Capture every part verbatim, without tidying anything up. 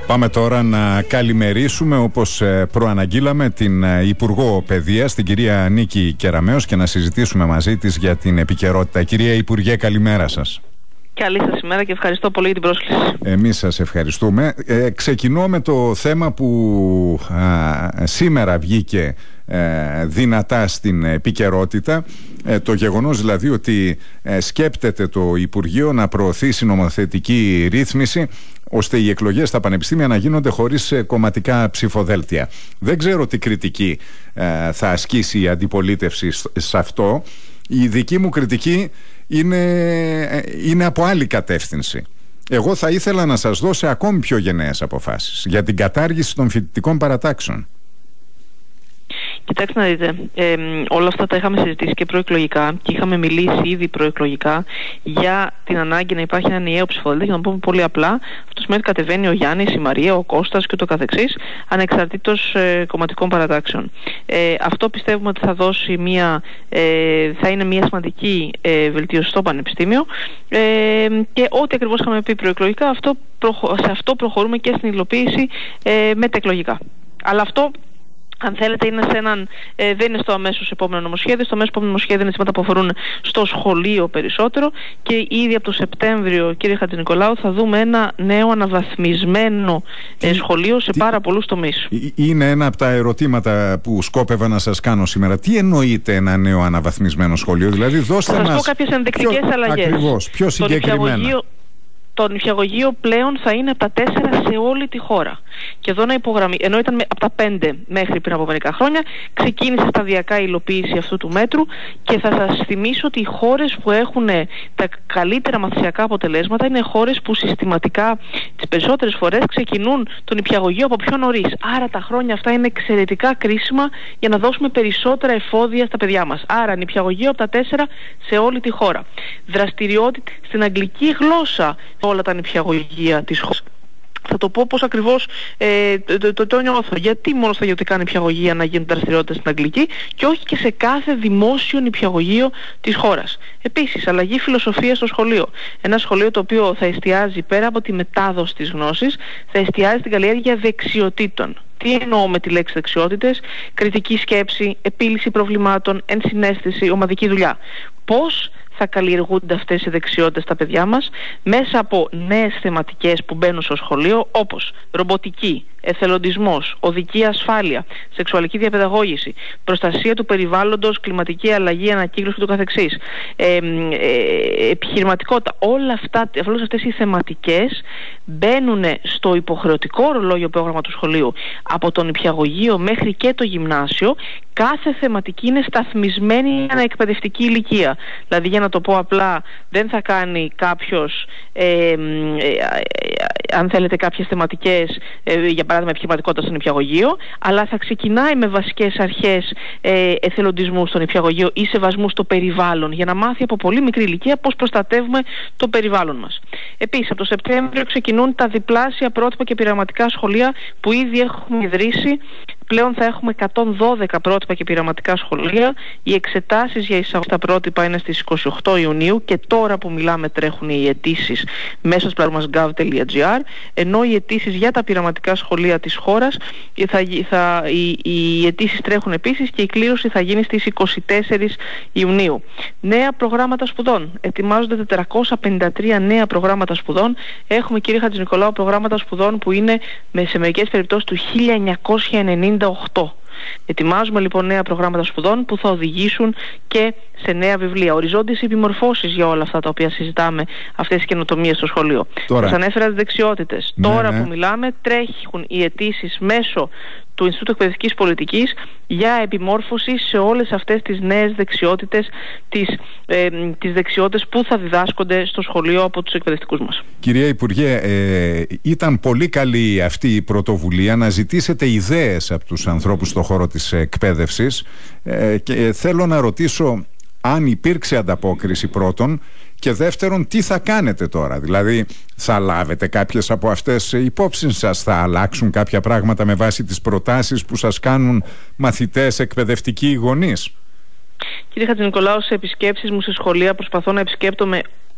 Πάμε τώρα να καλημερίσουμε, όπως προαναγγείλαμε, την Υπουργό Παιδείας, την κυρία Νίκη Κεραμέως, και να συζητήσουμε μαζί της για την επικαιρότητα. Κυρία Υπουργέ, καλημέρα σας. Καλή σας ημέρα και ευχαριστώ πολύ για την πρόσκληση. Εμείς σας ευχαριστούμε. Ε, ξεκινώ με το θέμα που α, σήμερα βγήκε ε, δυνατά στην επικαιρότητα. Ε, το γεγονός δηλαδή ότι ε, σκέπτεται το Υπουργείο να προωθήσει νομοθετική ρύθμιση ώστε οι εκλογές στα πανεπιστήμια να γίνονται χωρίς ε, κομματικά ψηφοδέλτια. Δεν ξέρω τι κριτική ε, θα ασκήσει η αντιπολίτευση σε αυτό. Η δική μου κριτική είναι, είναι από άλλη κατεύθυνση. Εγώ θα ήθελα να σας δώσω ακόμη πιο γενναίες αποφάσεις για την κατάργηση των φοιτητικών παρατάξεων. Κοιτάξτε να δείτε, ε, όλα αυτά τα είχαμε συζητήσει και προεκλογικά και είχαμε μιλήσει ήδη προεκλογικά για την ανάγκη να υπάρχει ένα ενιαίο ψηφοδέλτιο. Για να πούμε πολύ απλά, αυτό σημαίνει ότι κατεβαίνει ο Γιάννης, η Μαρία, ο Κώστας και το καθεξής, ανεξαρτήτως ε, κομματικών παρατάξεων. Ε, αυτό πιστεύουμε ότι θα δώσει μια, ε, θα είναι μια σημαντική ε, βελτίωση στο πανεπιστήμιο ε, και ό,τι ακριβώς είχαμε πει προεκλογικά, αυτό, σε αυτό προχωρούμε και στην υλοποίηση ε, μεταεκλογικά. Αλλά αυτό, αν θέλετε, είναι σε έναν, ε, δεν είναι στο αμέσως επόμενο νομοσχέδιο. Στο αμέσως επόμενο νομοσχέδιο είναι θέματα που αφορούν στο σχολείο περισσότερο. Και ήδη από το Σεπτέμβριο, κύριε Χατζηνικολάου, θα δούμε ένα νέο αναβαθμισμένο ε, σχολείο σε τι, πάρα πολλούς τομείς. Είναι ένα από τα ερωτήματα που σκόπευα να σας κάνω σήμερα. Τι εννοείται ένα νέο αναβαθμισμένο σχολείο, δηλαδή δώστε μας. Θα σας πω κάποιες ενδεικτικές αλλαγές. Ακριβώς, πιο συγκεκριμένα. Το νηπιαγωγείο πλέον θα είναι από τα τέσσερα σε όλη τη χώρα. Και εδώ να υπογραμμίσω, ενώ ήταν από τα πέντε μέχρι πριν από μερικά χρόνια, ξεκίνησε σταδιακά η υλοποίηση αυτού του μέτρου και θα σας θυμίσω ότι οι χώρες που έχουν τα καλύτερα μαθησιακά αποτελέσματα είναι χώρες που συστηματικά τις περισσότερες φορές ξεκινούν το νηπιαγωγείο από πιο νωρίς. Άρα τα χρόνια αυτά είναι εξαιρετικά κρίσιμα για να δώσουμε περισσότερα εφόδια στα παιδιά μας. Άρα νηπιαγωγείο από τα τέσσερα σε όλη τη χώρα. Δραστηριότητα στην αγγλική γλώσσα όλα τα νηπιαγωγεία της χώρας. Θα το πω πώς ακριβώς ε, το, το, το νιώθω. Γιατί μόνο στα ιδιωτικά νηπιαγωγεία να γίνουν δραστηριότητες στην αγγλική και όχι και σε κάθε δημόσιο νηπιαγωγείο της χώρας. Επίσης, αλλαγή φιλοσοφίας στο σχολείο. Ένα σχολείο το οποίο θα εστιάζει πέρα από τη μετάδοση της γνώσης, θα εστιάζει στην καλλιέργεια δεξιοτήτων. Τι εννοώ με τη λέξη δεξιότητες? Κριτική σκέψη, επίλυση προβλημάτων, ενσυναίσθηση, ομαδική δουλειά. Πώς θα καλλιεργούνται αυτές οι δεξιότητες στα παιδιά μας? Μέσα από νέες θεματικές που μπαίνουν στο σχολείο, όπως ρομποτική, εθελοντισμός, οδική ασφάλεια, σεξουαλική διαπαιδαγώγηση, προστασία του περιβάλλοντος, κλιματική αλλαγή, ανακύκλωση και το καθεξής, ε, ε, επιχειρηματικότητα. Όλα αυτά, όλες αυτές οι θεματικές μπαίνουν στο υποχρεωτικό ορολόγιο πρόγραμμα του σχολείου από το νηπιαγωγείο μέχρι και το γυμνάσιο. Κάθε θεματική είναι σταθμισμένη για εκπαιδευτική ηλικία. Δηλαδή, για να το πω απλά, δεν θα κάνει κάποιος, ε, ε, ε, αν θέλετε, κάποιες θεματικές, ε, για παράδειγμα επιχειρηματικότητα στο νηπιαγωγείο, αλλά θα ξεκινάει με βασικές αρχές ε, εθελοντισμού στο νηπιαγωγείο ή σεβασμού στο περιβάλλον, για να μάθει από πολύ μικρή ηλικία πώς προστατεύουμε το περιβάλλον μας. Επίσης, από το Σεπτέμβριο ξεκινούν τα διπλάσια πρότυπα και πειραματικά σχολεία που ήδη έχουμε ιδρύσει. Πλέον θα έχουμε εκατόν δώδεκα πρότυπα και πειραματικά σχολεία. Οι εξετάσεις για εισαγωγή στα πρότυπα είναι στις είκοσι οκτώ Ιουνίου και τώρα που μιλάμε τρέχουν οι αιτήσεις μέσω της πλατφόρμας γκάβ τελεία τζι άρ, ενώ οι αιτήσεις για τα πειραματικά σχολεία της χώρας, θα, θα, οι, οι αιτήσεις τρέχουν επίσης και η κλήρωση θα γίνει στις είκοσι τέσσερις Ιουνίου. Νέα προγράμματα σπουδών. Ετοιμάζονται τετρακόσια πενήντα τρία νέα προγράμματα σπουδών. Έχουμε, κύριε Χατζηνικολάου, προγράμματα σπουδών που είναι σε μερικές περιπτώσεις του χίλια εννιακόσια ενενήντα οκτώ. Ετοιμάζουμε λοιπόν νέα προγράμματα σπουδών που θα οδηγήσουν και σε νέα βιβλία. Οριζόντιες επιμορφώσεις για όλα αυτά τα οποία συζητάμε, αυτές τις καινοτομίες στο σχολείο. Σας ανέφερα τις δεξιότητες. Ναι, Τώρα ναι. που μιλάμε, τρέχουν οι αιτήσεις μέσω του Ινστιτούτου Εκπαιδευτικής Πολιτικής για επιμόρφωση σε όλες αυτές τις νέες δεξιότητες, τις, ε, τις δεξιότητες που θα διδάσκονται στο σχολείο από τους εκπαιδευτικούς μας. Κυρία Υπουργέ, ε, ήταν πολύ καλή αυτή η πρωτοβουλία να ζητήσετε ιδέες από τους ανθρώπους στον χώρο της εκπαίδευσης ε, και θέλω να ρωτήσω αν υπήρξε ανταπόκριση πρώτον και δεύτερον τι θα κάνετε τώρα. Δηλαδή θα λάβετε κάποιες από αυτές υπόψη σας, θα αλλάξουν κάποια πράγματα με βάση τις προτάσεις που σας κάνουν μαθητές, εκπαιδευτικοί, γονείς? Κύριε Χατζηνικολάου, σε επισκέψεις μου σε σχολεία προσπαθώ να επισκέπτομαι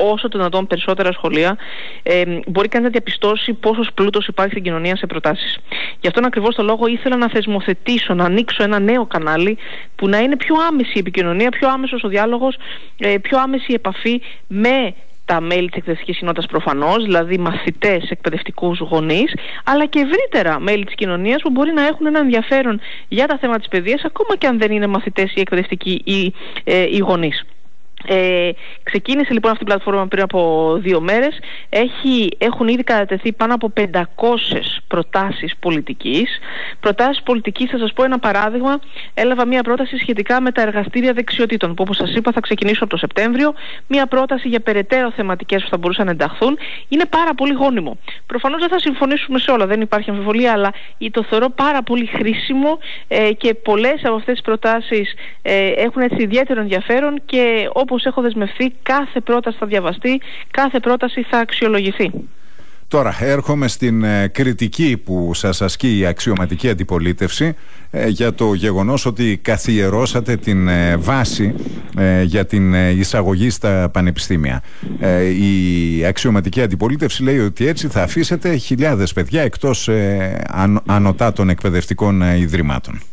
όσο το δυνατόν περισσότερα σχολεία, ε, μπορεί κανείς να διαπιστώσει πόσος πλούτος υπάρχει στην κοινωνία σε προτάσεις. Γι' αυτόν ακριβώς το λόγο ήθελα να θεσμοθετήσω, να ανοίξω ένα νέο κανάλι που να είναι πιο άμεση η επικοινωνία, πιο άμεσος ο διάλογος, ε, πιο άμεση η επαφή με τα μέλη της εκπαιδευτικής κοινότητας προφανώς, δηλαδή μαθητές, εκπαιδευτικούς, γονείς, αλλά και ευρύτερα μέλη της κοινωνίας που μπορεί να έχουν ένα ενδιαφέρον για τα θέματα της παιδείας, ακόμα και αν δεν είναι μαθητές ή εκπαιδευτικοί ή ε, οι γονείς. Ε, ξεκίνησε λοιπόν αυτή η πλατφόρμα πριν από δύο μέρες. Έχει, έχουν ήδη κατατεθεί πάνω από πεντακόσιες προτάσεις πολιτικής. Προτάσεις πολιτικής, θα σας πω ένα παράδειγμα. Έλαβα μία πρόταση σχετικά με τα εργαστήρια δεξιοτήτων, που όπως σας είπα θα ξεκινήσω από το Σεπτέμβριο. Μία πρόταση για περαιτέρω θεματικές που θα μπορούσαν να ενταχθούν. Είναι πάρα πολύ γόνιμο. Προφανώς δεν θα συμφωνήσουμε σε όλα, δεν υπάρχει αμφιβολία, αλλά το θεωρώ πάρα πολύ χρήσιμο ε, και πολλές από αυτές τις προτάσεις ε, έχουν έτσι ιδιαίτερο ενδιαφέρον και όπως έχω δεσμευθεί, κάθε πρόταση θα διαβαστεί, κάθε πρόταση θα αξιολογηθεί. Τώρα έρχομαι στην ε, κριτική που σας ασκεί η αξιωματική αντιπολίτευση ε, για το γεγονός ότι καθιερώσατε την ε, βάση ε, για την ε, εισαγωγή στα πανεπιστήμια. Ε, η αξιωματική αντιπολίτευση λέει ότι έτσι θα αφήσετε χιλιάδες παιδιά εκτός ε, αν, ανωτά των εκπαιδευτικών ε, ιδρυμάτων.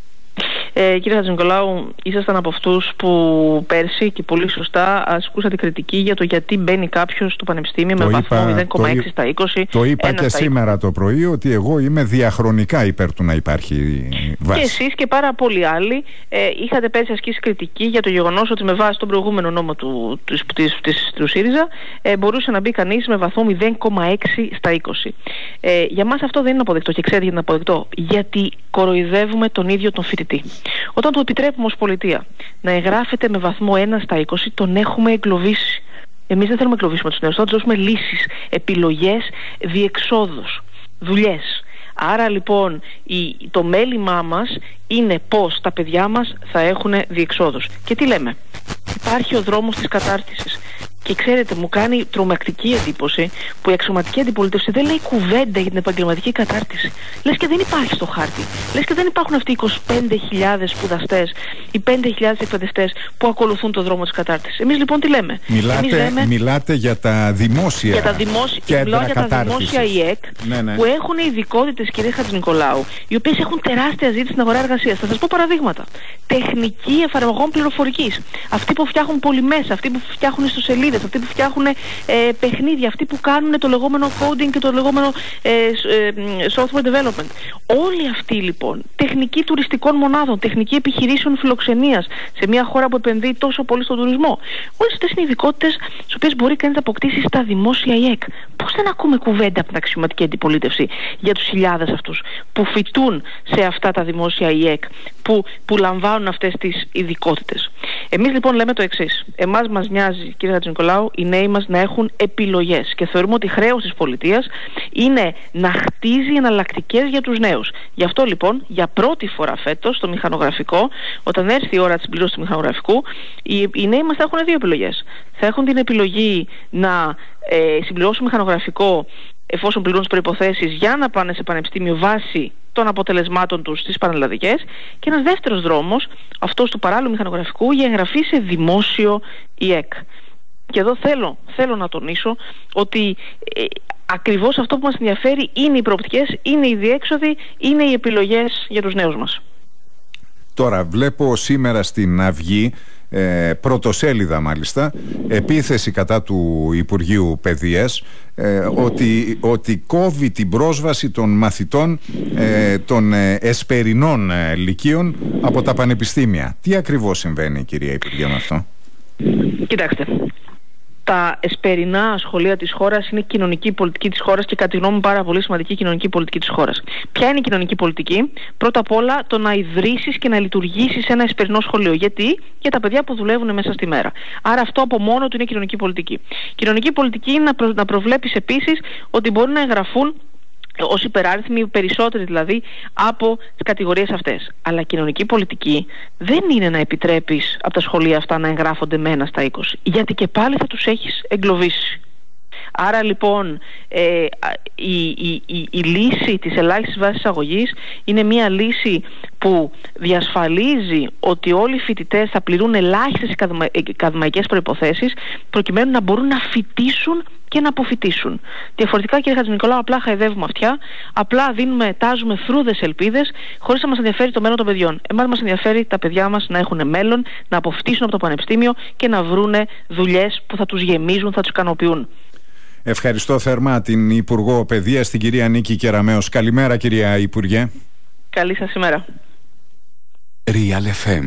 Ε, κύριε Χατζηνικολάου, ήσασταν από αυτούς που πέρσι και πολύ σωστά ασκούσατε κριτική για το γιατί μπαίνει κάποιος στο πανεπιστήμιο το με βαθμό μηδέν κόμμα έξι στα είκοσι. Το είπα και σήμερα το πρωί ότι εγώ είμαι διαχρονικά υπέρ του να υπάρχει βάση. Και εσείς και πάρα πολλοί άλλοι ε, είχατε πέρσι ασκήσει κριτική για το γεγονός ότι με βάση τον προηγούμενο νόμο του, της, της, της, του ΣΥΡΙΖΑ ε, μπορούσε να μπει κανείς με βαθμό μηδέν κόμμα έξι στα είκοσι. Ε, για μας αυτό δεν είναι αποδεκτό και ξέρετε γιατί είναι αποδεκτό. Γιατί κοροϊδεύουμε τον ίδιο τον φοιτητή. Όταν του επιτρέπουμε ως πολιτεία να εγγράφεται με βαθμό ένα στα είκοσι, τον έχουμε εγκλωβίσει. Εμείς δεν θέλουμε να εγκλωβίσουμε τους νέους, θα τους δώσουμε λύσεις, επιλογές, διεξόδους, δουλειές. Άρα λοιπόν η, το μέλημά μας είναι πως τα παιδιά μας θα έχουν διεξόδους. Και τι λέμε? Υπάρχει ο δρόμος της κατάρτισης. Και ξέρετε, μου κάνει τρομακτική εντύπωση που η αξιωματική αντιπολίτευση δεν λέει κουβέντα για την επαγγελματική κατάρτιση. Λες και δεν υπάρχει στο χάρτη. Λες και δεν υπάρχουν αυτοί οι είκοσι πέντε χιλιάδες σπουδαστές, οι πέντε χιλιάδες εκπαιδευτές που ακολουθούν το δρόμο της κατάρτισης. Εμείς λοιπόν τι λέμε? Μιλάτε, Εμείς λέμε μιλάτε για τα δημόσια για τα δημόσια, κέντρα για τα δημόσια ΙΕΚ, ναι, ναι, που έχουν ειδικότητες, κύριε Χατζηνικολάου, οι οποίες έχουν τεράστια ζήτηση στην αγορά εργασίας. Θα σας πω παραδείγματα. Τεχνική εφαρμογών πληροφορικής. Αυτοί που φτιάχνουν πολυμέσα, αυτοί που φτιάχνουν ιστοσελίδες, αυτοί που φτιάχνουν ε, παιχνίδια, αυτοί που κάνουν το λεγόμενο coding και το λεγόμενο ε, ε, software development. Όλοι αυτοί λοιπόν, τεχνική τουριστικών μονάδων, τεχνική επιχειρήσεων φιλοξενίας σε μια χώρα που επενδύει τόσο πολύ στον τουρισμό. Όλες αυτές είναι ειδικότητες τις οποίες μπορεί κανείς να αποκτήσει στα δημόσια ΙΕΚ. Πώς δεν ακούμε κουβέντα από την αξιωματική αντιπολίτευση για τους χιλιάδες αυτούς που φοιτούν σε αυτά τα δημόσια ΙΕΚ, που, που λαμβάνουν αυτές τις ειδικότητες? Εμείς λοιπόν λέμε το εξής. Εμάς μας νοιάζει, κύριε Χατζηνικολάου, οι νέοι μας να έχουν επιλογές και θεωρούμε ότι χρέος της πολιτείας είναι να χτίζει εναλλακτικές για τους νέους. Γι' αυτό λοιπόν για πρώτη φορά φέτος στο μηχανογραφικό, όταν έρθει η ώρα της συμπλήρωσης του μηχανογραφικού, οι, οι νέοι μας θα έχουν δύο επιλογές. Θα έχουν την επιλογή να ε, συμπληρώσουν μηχανογραφικό εφόσον πληρούν τις προϋποθέσεις για να πάνε σε πανεπιστήμιο βάσει των αποτελεσμάτων τους στις πανελλαδικές, και ένας δεύτερος δρόμος, αυτός του παράλληλου μηχανογραφικού, για εγγραφή σε δημόσιο ΙΕΚ. Και εδώ θέλω, θέλω να τονίσω ότι ε, ακριβώς αυτό που μας ενδιαφέρει είναι οι προοπτικές, είναι οι διέξοδοι, είναι οι επιλογές για τους νέους μας. Τώρα βλέπω σήμερα στην Αυγή, ε, πρωτοσέλιδα μάλιστα, επίθεση κατά του Υπουργείου Παιδείας, ε, ότι, ότι κόβει την πρόσβαση των μαθητών ε, των ε, εσπερινών ε, λυκείων από τα πανεπιστήμια. Τι ακριβώς συμβαίνει, κυρία Υπουργέ, με αυτό? Κοιτάξτε, τα εσπερινά σχολεία της χώρας είναι κοινωνική πολιτική της χώρας και κατά τη γνώμη μου πάρα πολύ σημαντική κοινωνική πολιτική της χώρας. Ποια είναι η κοινωνική πολιτική? Πρώτα απ' όλα το να ιδρύσεις και να λειτουργήσεις ένα εσπερινό σχολείο. Γιατί? Για τα παιδιά που δουλεύουν μέσα στη μέρα. Άρα αυτό από μόνο του είναι κοινωνική πολιτική. Κοινωνική πολιτική είναι να, προ, να προβλέπεις επίσης ότι μπορούν να εγγραφούν ως υπεράριθμοι, περισσότεροι δηλαδή, από τις κατηγορίες αυτές. Αλλά κοινωνική πολιτική δεν είναι να επιτρέπεις από τα σχολεία αυτά να εγγράφονται με ένα στα είκοσι, γιατί και πάλι θα τους έχεις εγκλωβίσει. Άρα λοιπόν ε, η, η, η, η λύση της ελάχιστης βάσης αγωγής είναι μια λύση που που διασφαλίζει ότι όλοι οι φοιτητές θα πληρούν ελάχιστες ακαδημαϊκές προϋποθέσεις προκειμένου να μπορούν να φοιτήσουν και να αποφοιτήσουν. Διαφορετικά, κύριε Χατζηνικολάου, απλά χαϊδεύουμε αυτιά, απλά δίνουμε, τάζουμε φρούδες ελπίδες, χωρίς να μας ενδιαφέρει το μέλλον των παιδιών. Εμάς μας ενδιαφέρει τα παιδιά μας να έχουν μέλλον, να αποφοιτήσουν από το πανεπιστήμιο και να βρούνε δουλειές που θα τους γεμίζουν, θα τους ικανοποιούν. Ευχαριστώ θερμά την Υπουργό Παιδείας, την κυρία Νίκη Κεραμέως. Καλημέρα, κυρία Υπουργέ. Καλή σας ημέρα. Real εφ εμ